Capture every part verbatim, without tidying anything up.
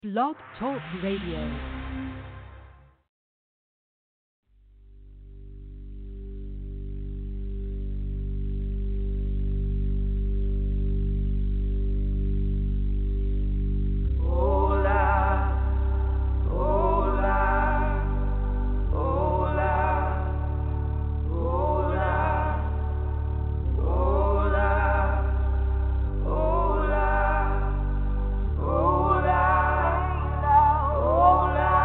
Blog Talk Radio. Hola.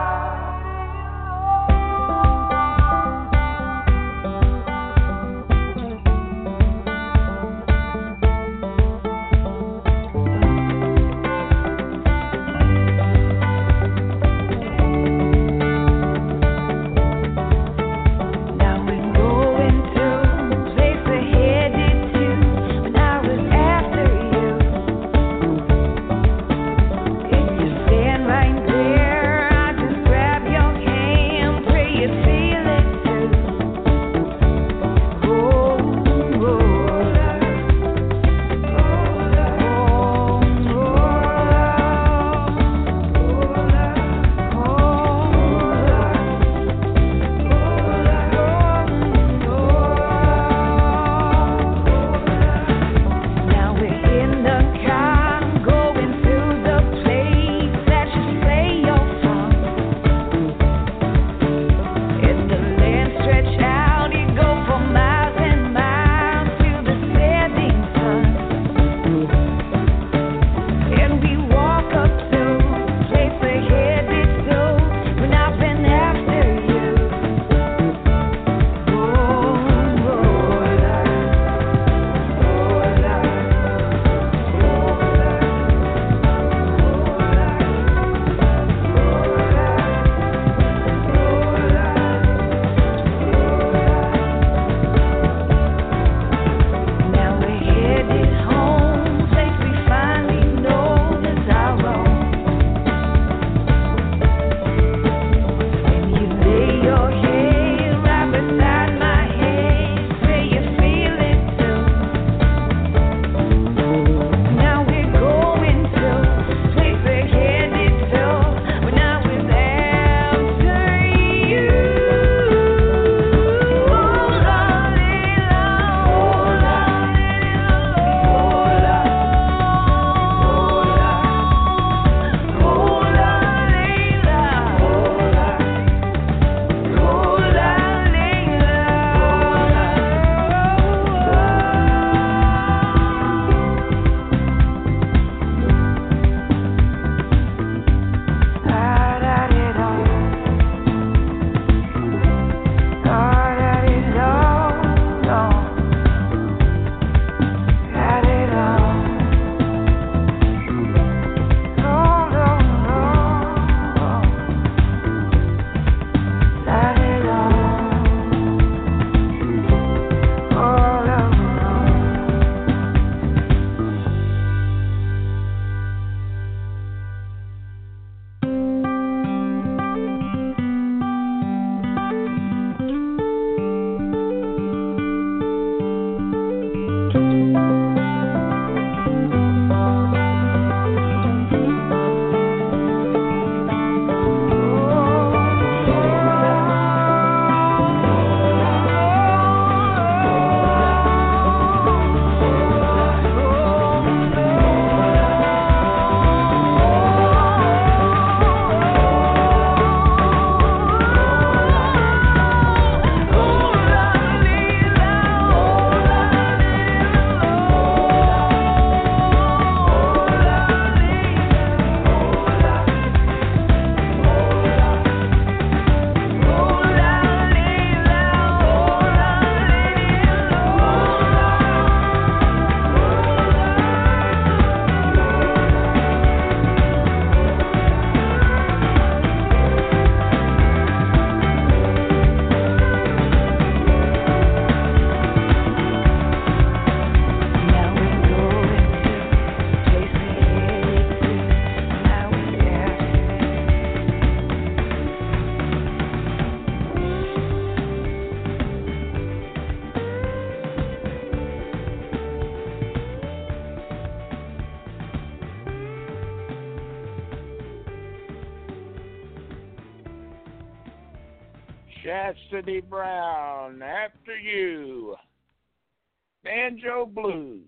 Chastity Brown, After You. Banjo Blues.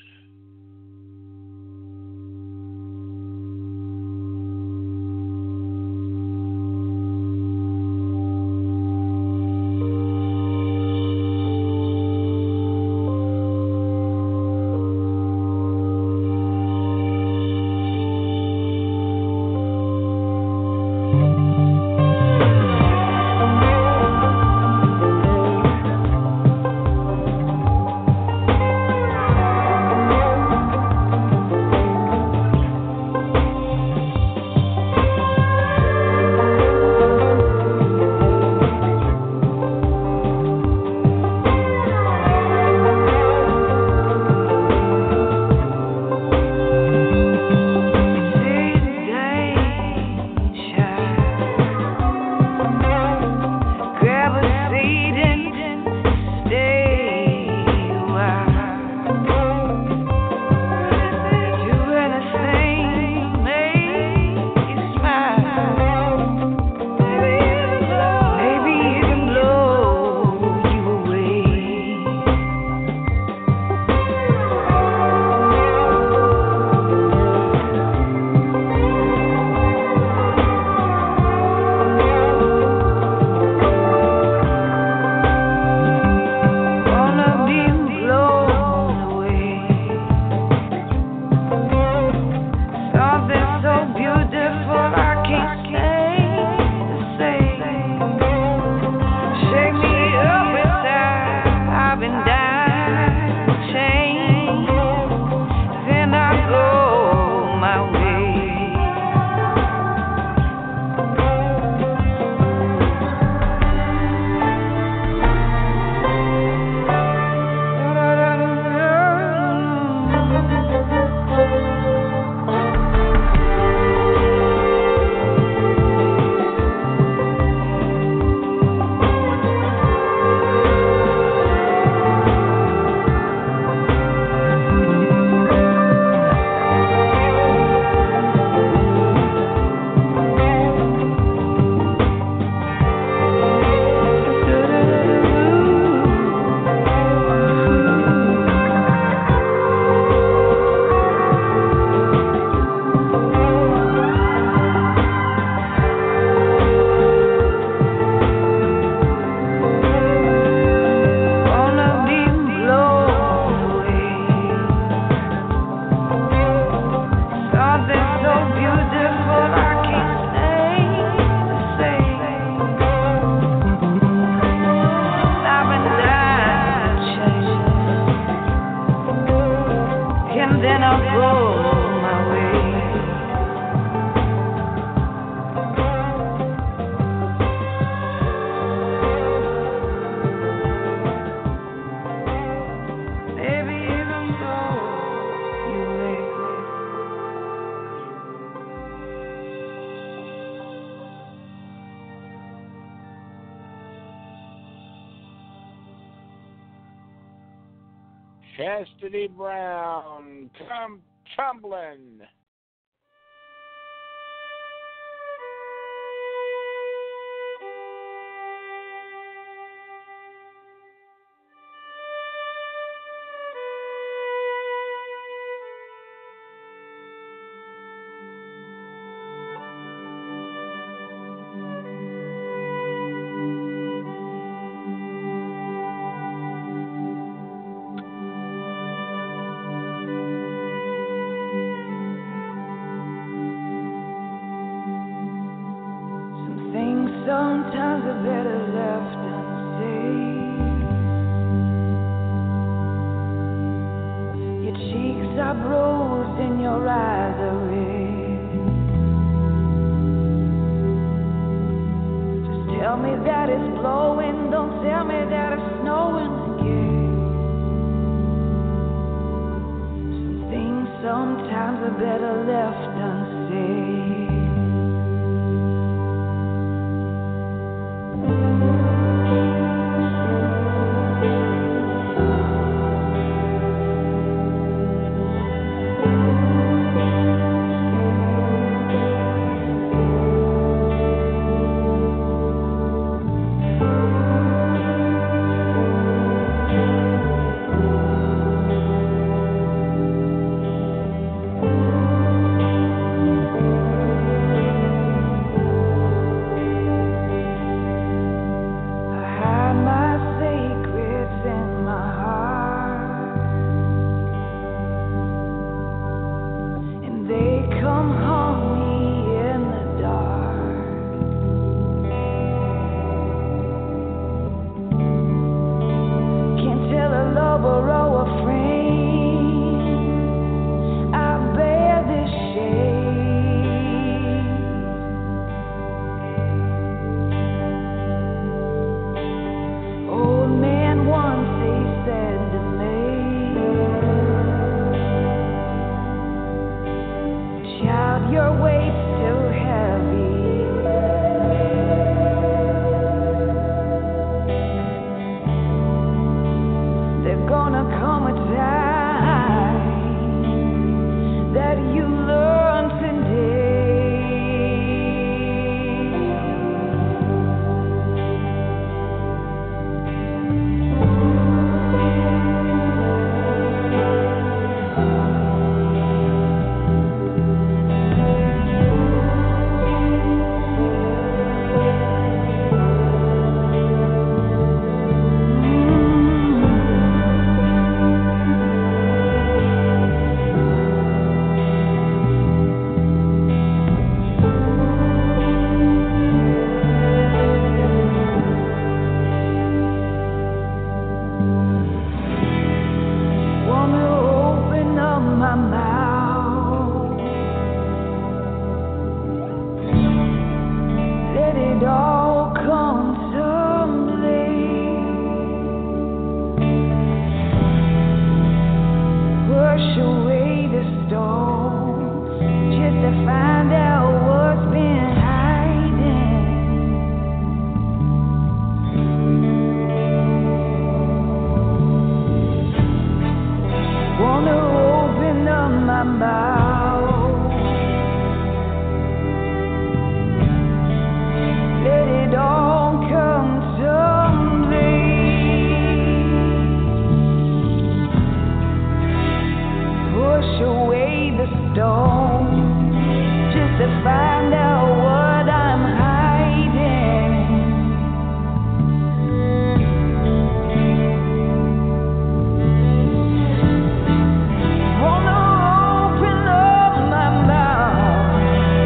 Chastity Brown, Come Tumbling. Sometimes are better left unsaid. Your cheeks are bruised and your eyes are red. Just tell me that it's blowing, don't tell me that it's snowing again. Some things sometimes are better left unsaid. it all come tumbling. Push away the stones just to find out what's been hiding. Wanna open up my mouth, let it all come tumbling. Push away the stone just to find out what I'm hiding. Wanna open up my mouth,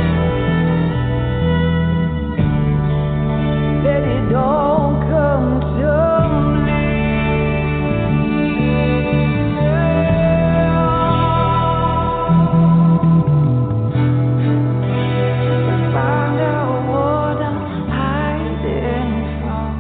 let it all come tumbling. Find out what I'm hiding from.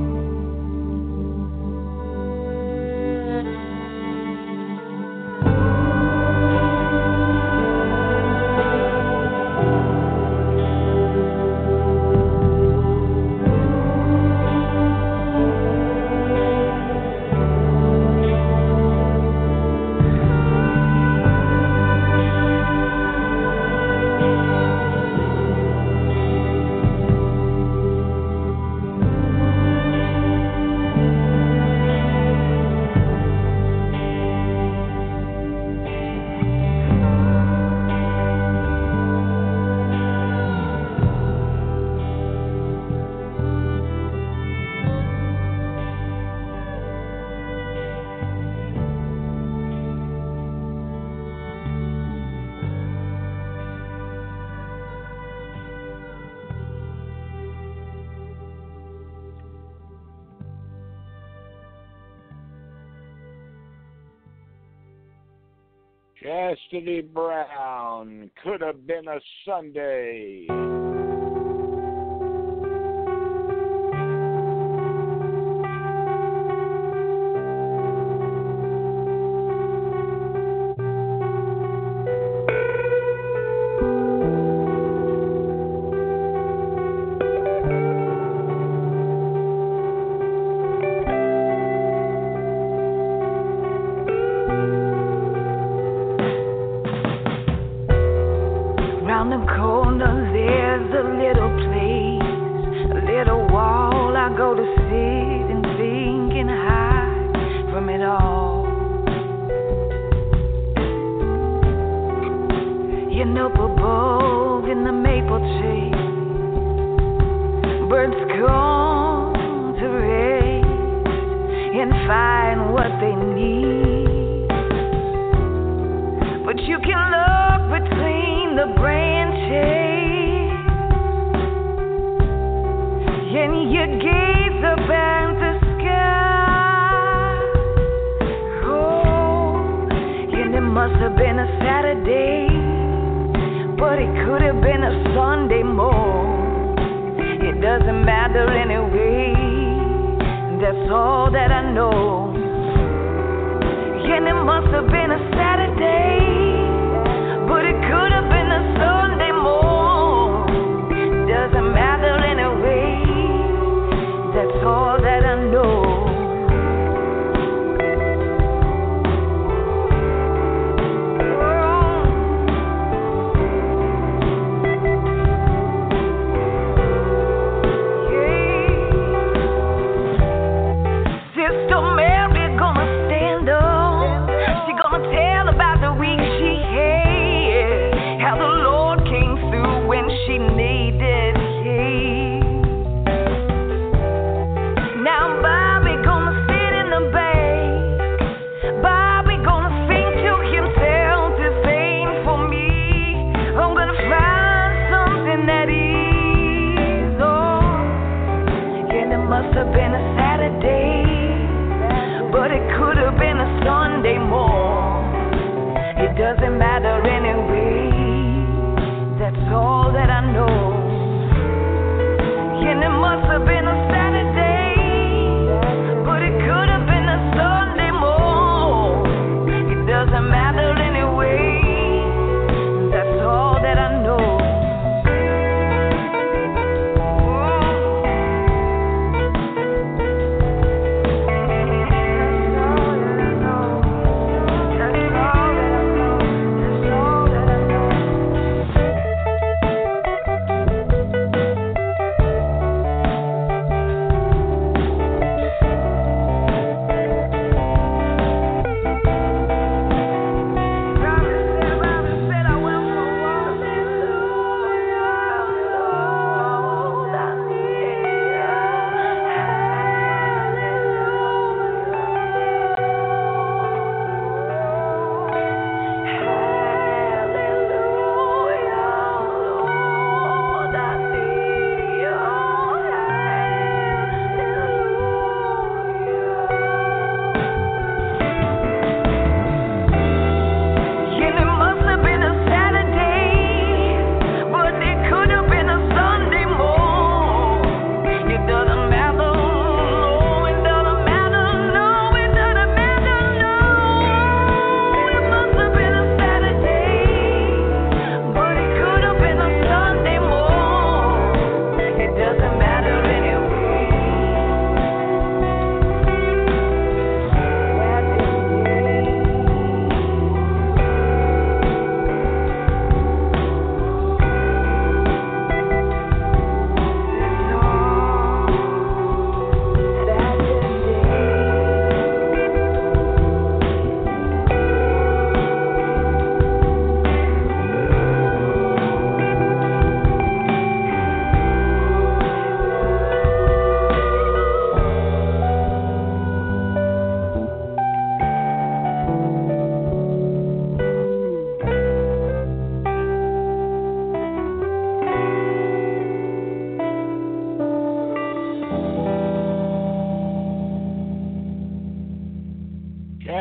Chastity Brown, could have been a Sunday. Round the corner there's a little place, a little wall I go to sit and think and hide from it all. You know, above in the maple tree, birds come to rest and find what they need. But you can look between the branches and you gaze up at the sky. Oh, and it must have been a Saturday, but it could have been a Sunday morning. It doesn't matter anyway, that's all that I know. And it must have been a Saturday, but it could have been a Sunday morning. Doesn't matter anyway, that's all that I know. Sister Mary gonna stand up. She gonna tell about the reason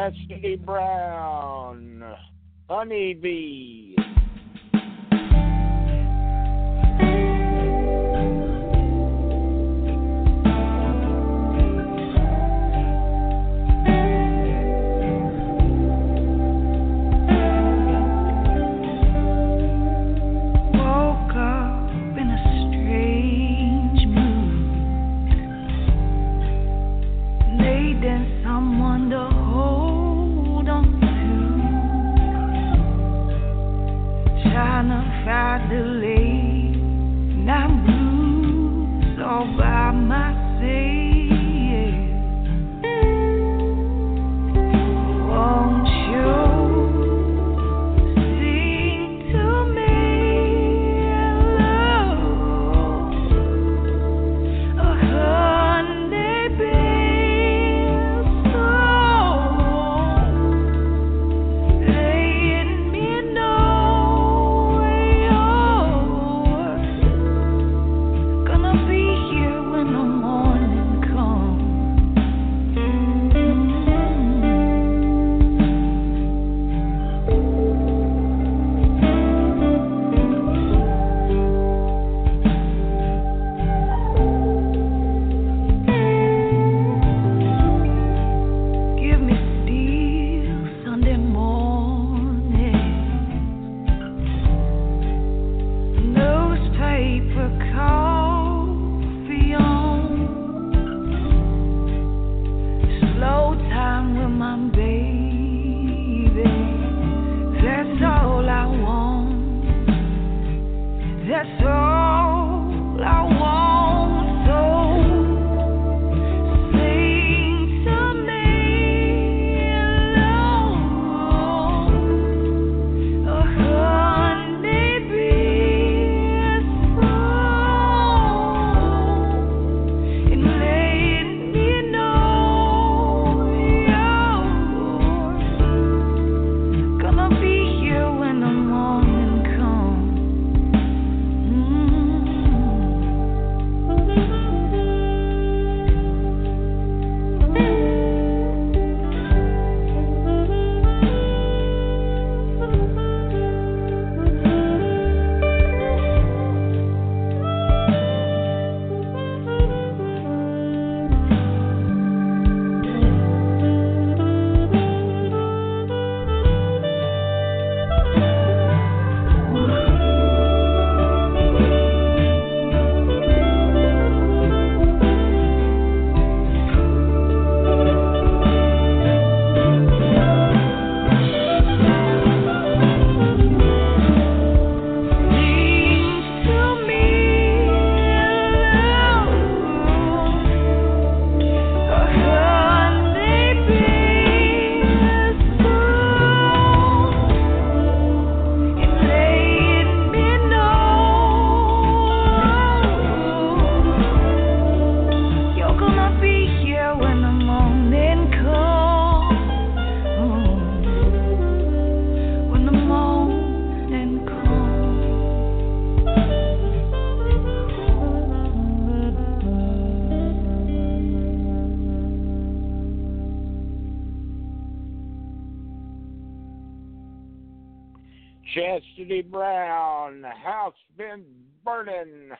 Chastity Brown, Honeybee. Chastity Brown, House Been Burning.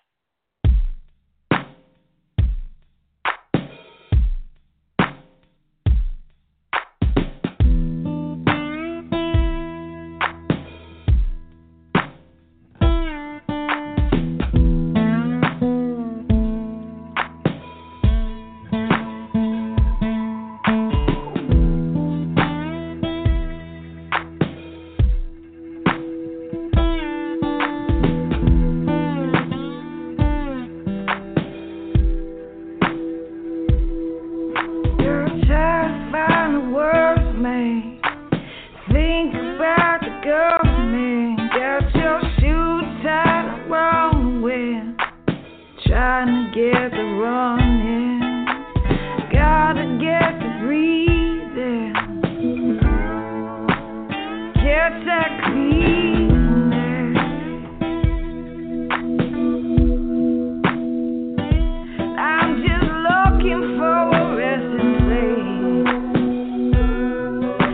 I'm just looking for a resting place.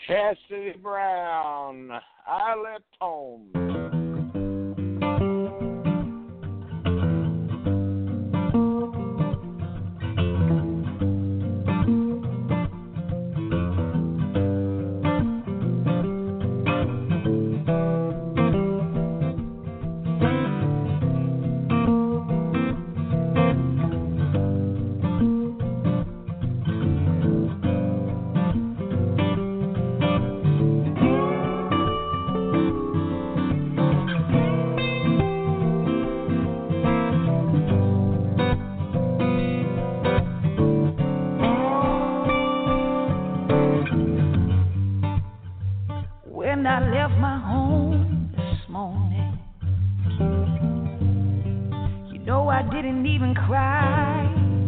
Chastity Brown, I left home. When I left my home this morning, you know I didn't even cry.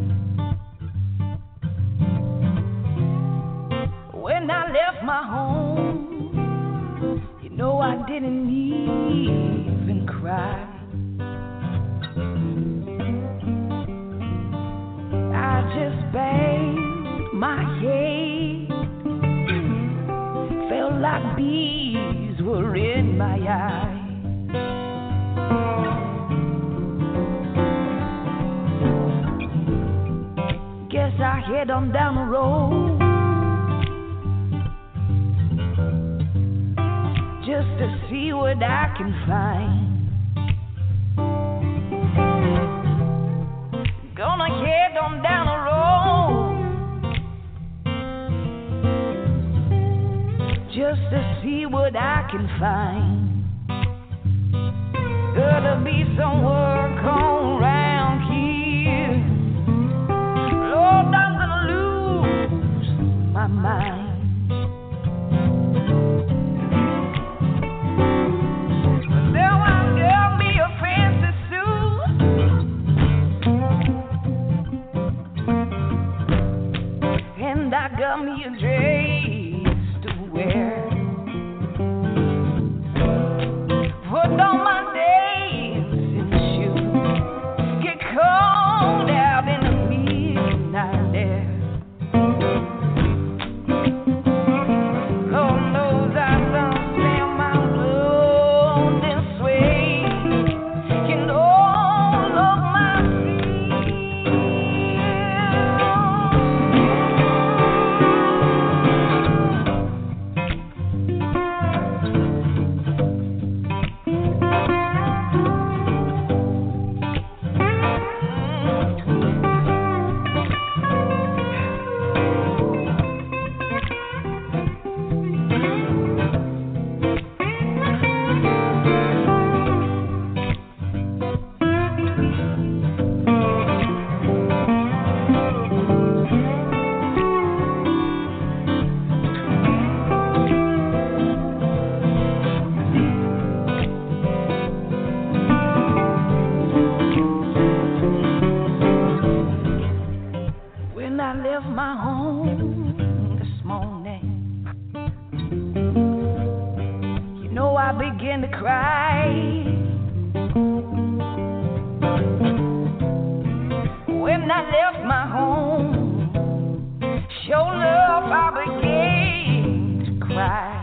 When I left my home, you know I didn't even cry. I just banged my head, felt like bees were in my eyes. Guess I head on down the road just to see what I can find. Gonna head on down the road just to see what I can find. Gotta be some work on round here. Lord, I'm gonna lose my mind. Now I got me a fancy suit, and I got me a dress to wear. Put on my dancing shoes, get cold out in the midnight air. Lord knows I done spent my blood and sweat in all of my When I left my home this morning, you know I began to cry. When I left my home, sure enough I began to cry.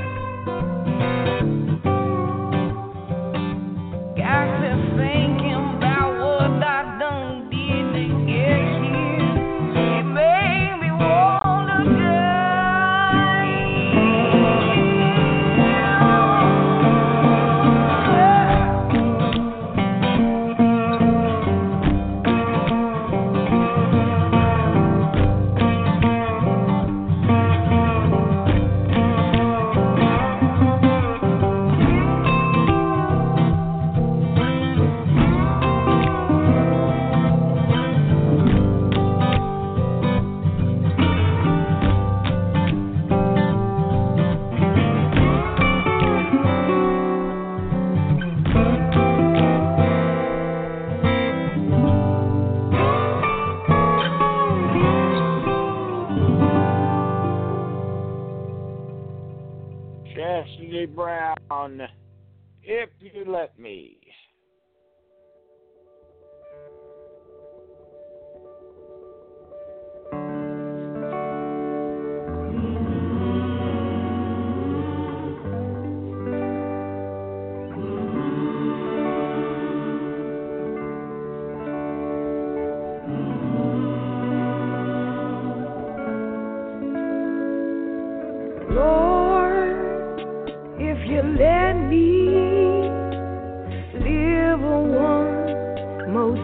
Got to thinking about what I done did to get here. It made me wanna Chastity Brown, if you let me.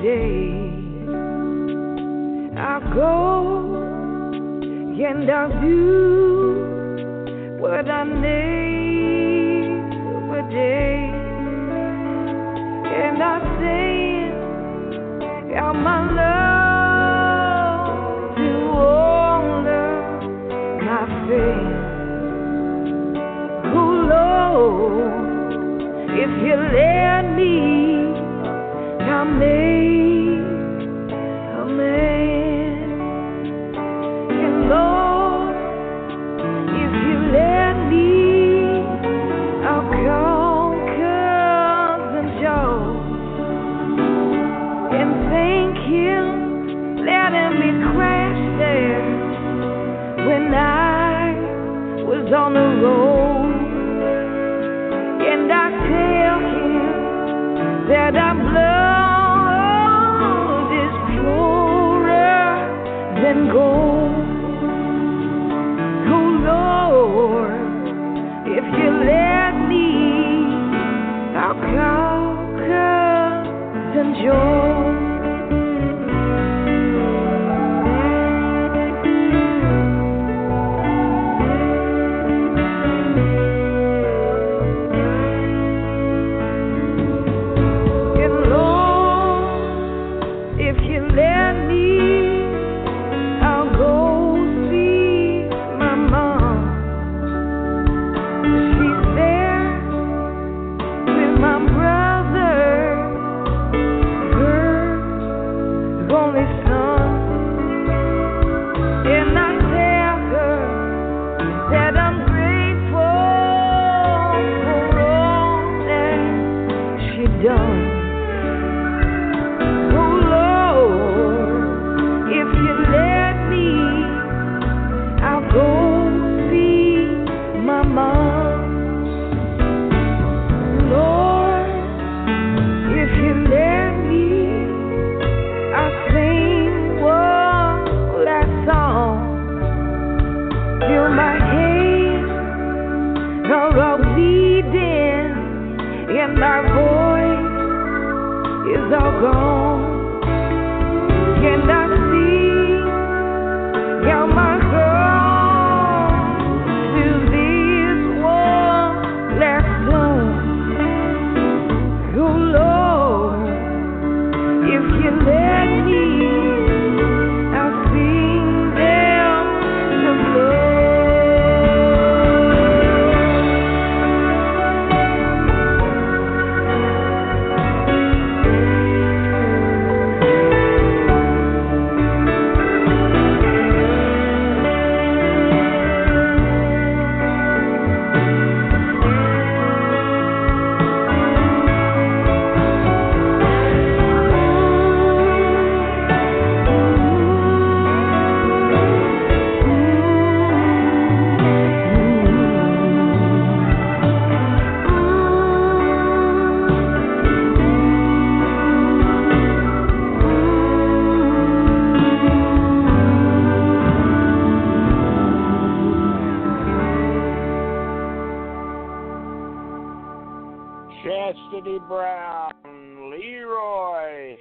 day. I'll go and I'll do what I need every day. And I say how my love to honor my faith. Oh Lord, if you let me, I'll make a man. And Lord, if you let me, I'll conquer the joy. And thank Him, letting me crash there when I was on the road. And I tell Him that our blood is purer than gold. Oh Lord, if you let me, I'll conquer the joy. Chastity Brown, Leroy.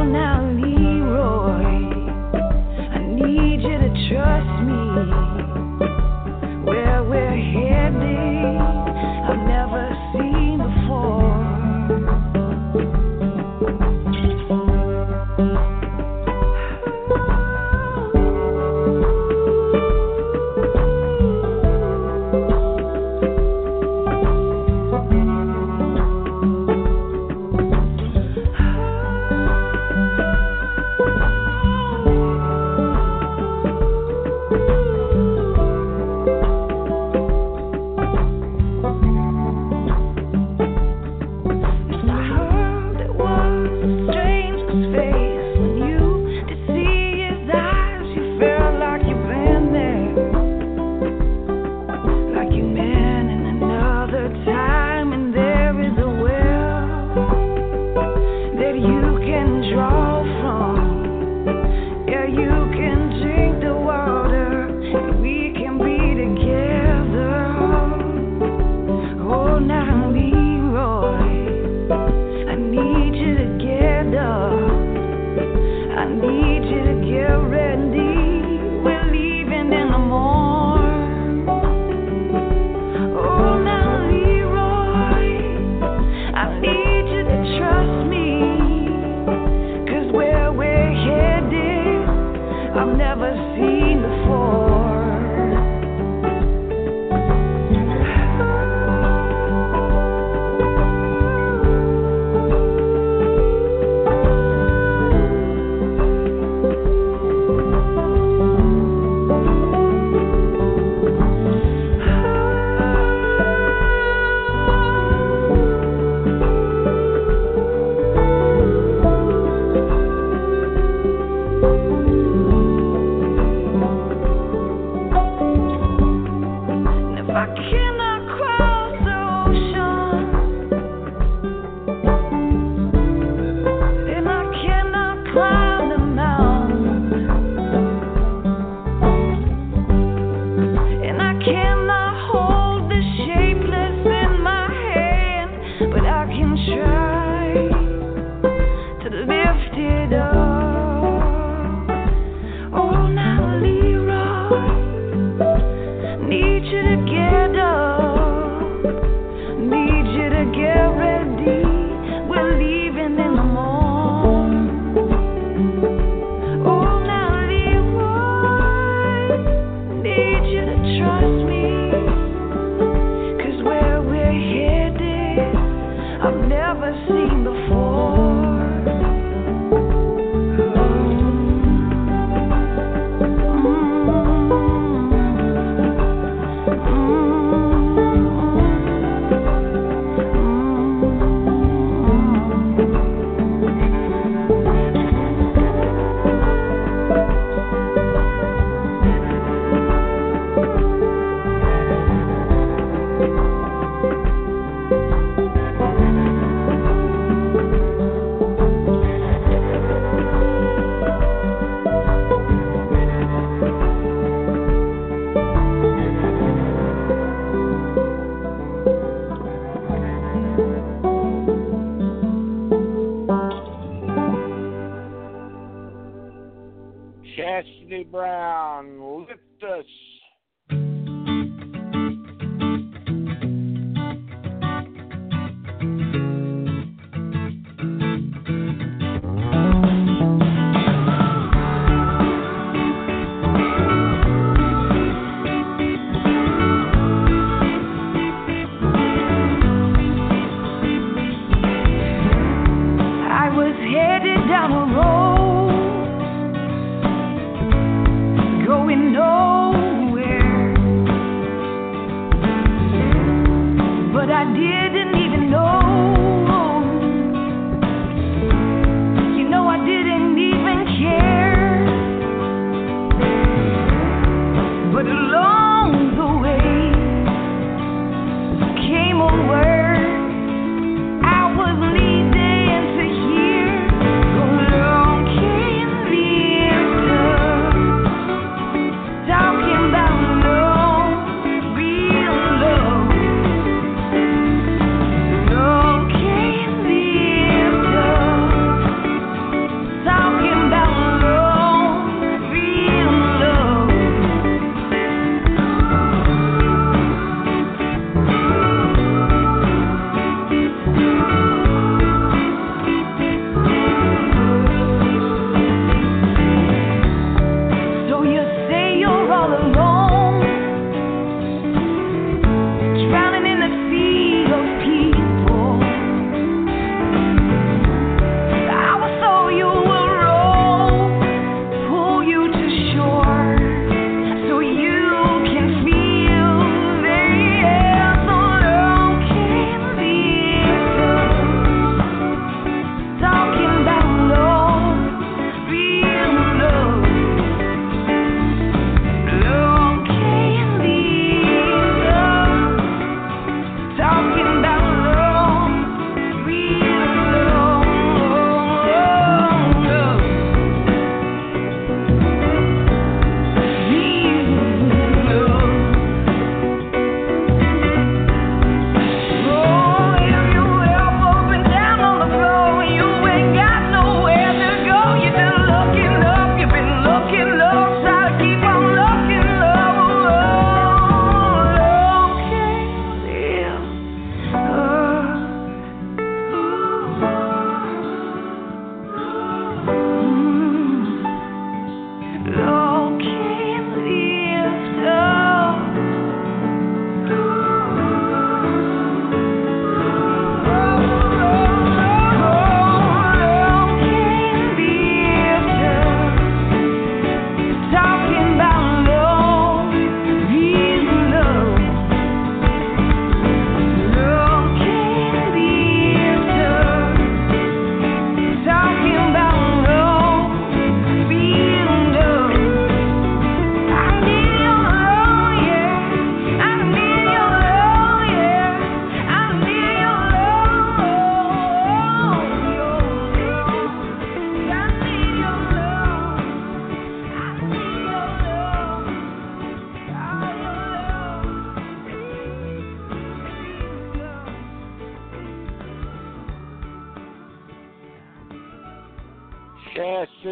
Trust me. seen before. Chastity Brown, lift us. I was headed down a road going nowhere, but I didn't even know, you know I didn't even care, but along the way came a word I was leading to hear. Go long, can lift up, talking about love, real love.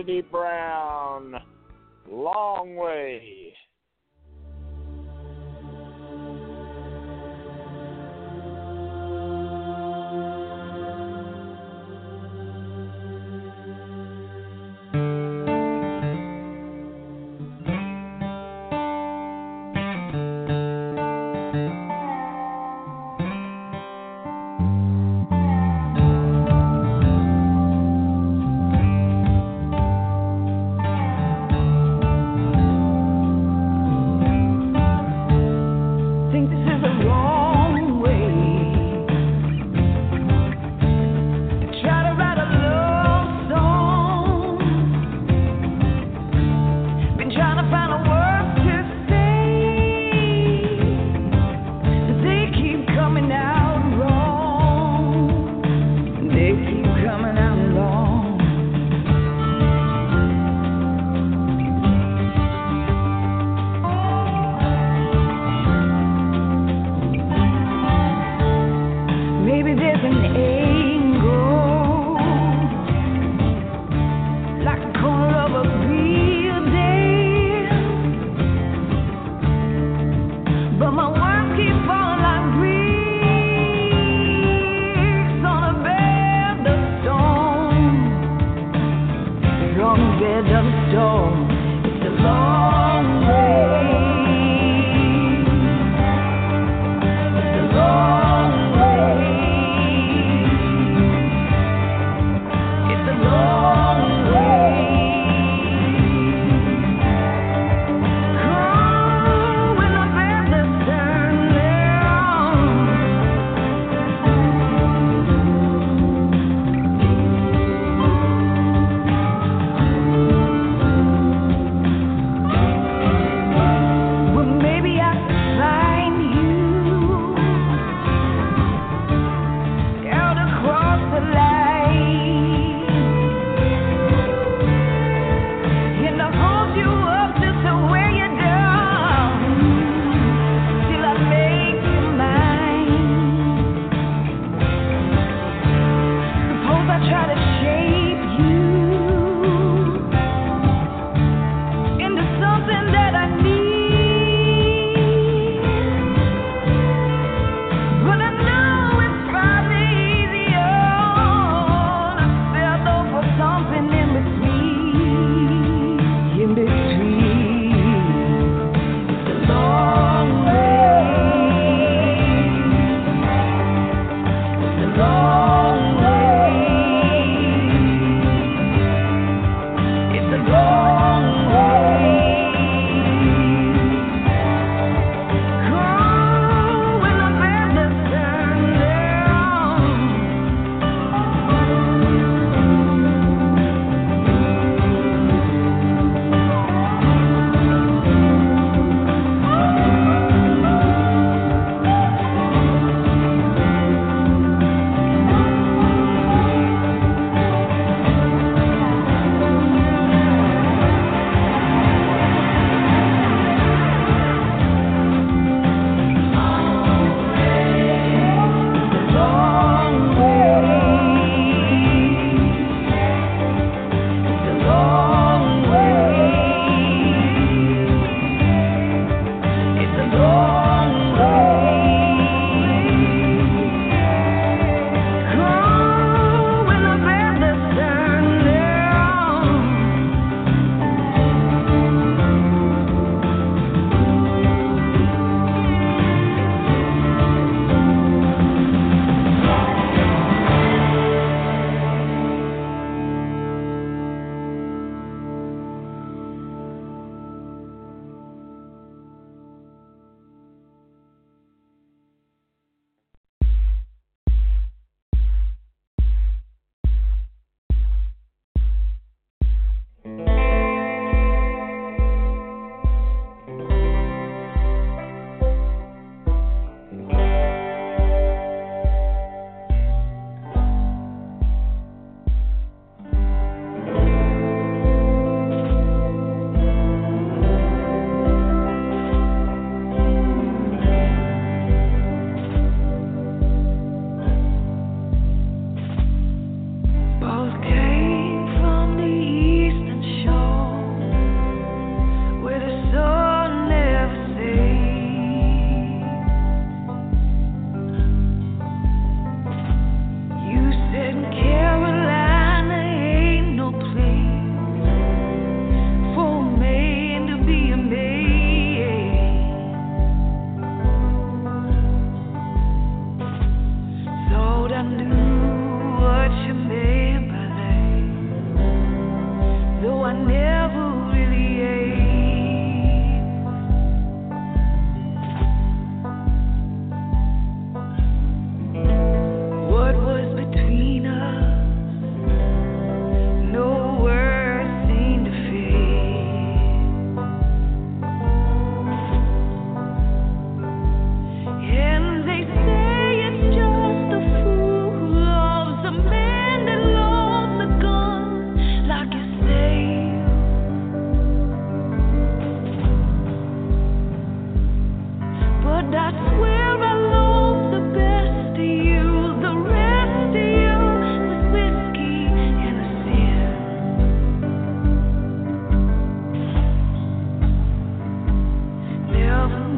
Cassidy Brown, Long Way. Thank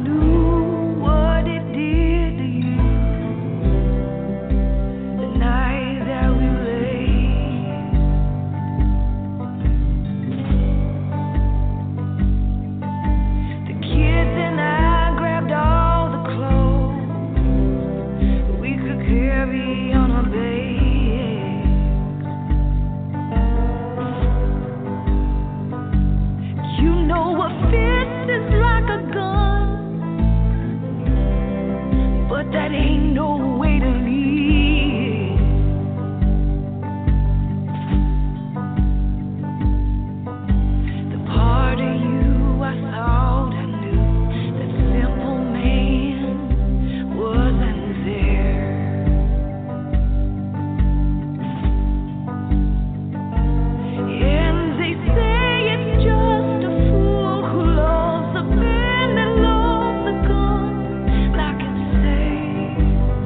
knew what it did to you the night that we lay. The kids and I grabbed all the clothes we could carry on our bed. You know a fist is like a gun, but that ain't no way to live. The part of you I thought I knew, that simple man, wasn't there. And they say it's just a fool who loves a man that loves a gun like it's safe.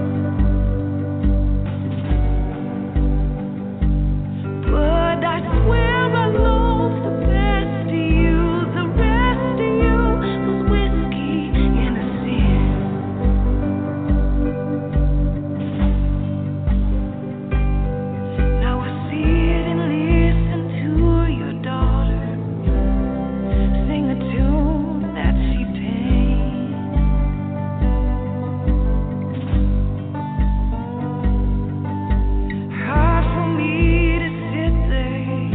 But I swear I love the best of you. The rest of you was whiskey and a sin. Now I sit and listen to your daughter sing a tune that she painted. Hard for me to sit there.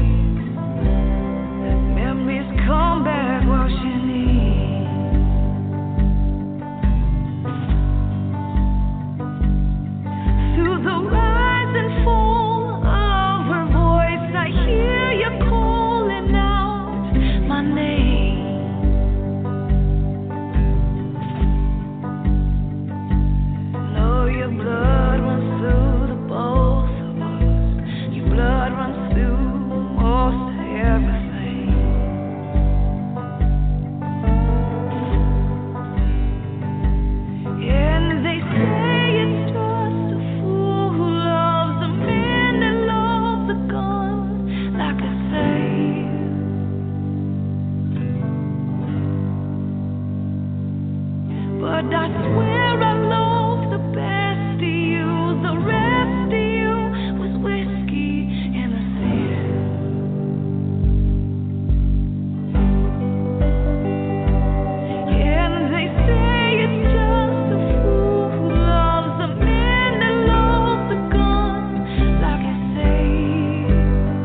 Memories come back rushing in. Through the rise and fall of her voice, I hear you calling out my name. Know your blood runs through the both of us. Your blood runs through most everything. And they say it's just a fool who loves a man that loves a gun like a safe. But I swear I love the best of you. The rest of you was whiskey and a sin. And they say it's just a fool who loves a man that loves a gun like a safe.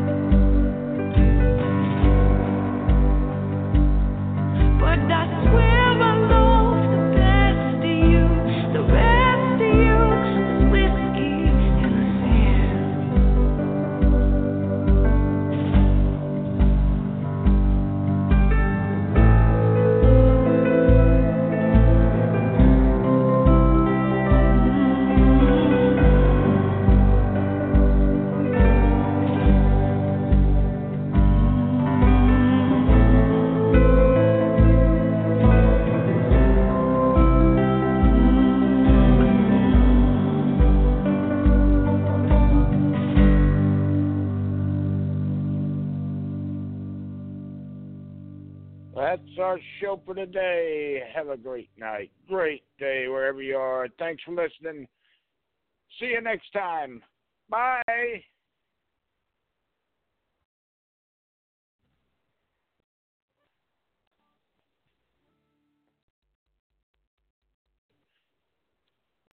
But I swear I love the best of you. The rest of you was whiskey and a sin. That's our show for today. Have a great night, great day, wherever you are. Thanks for listening. See you next time. Bye.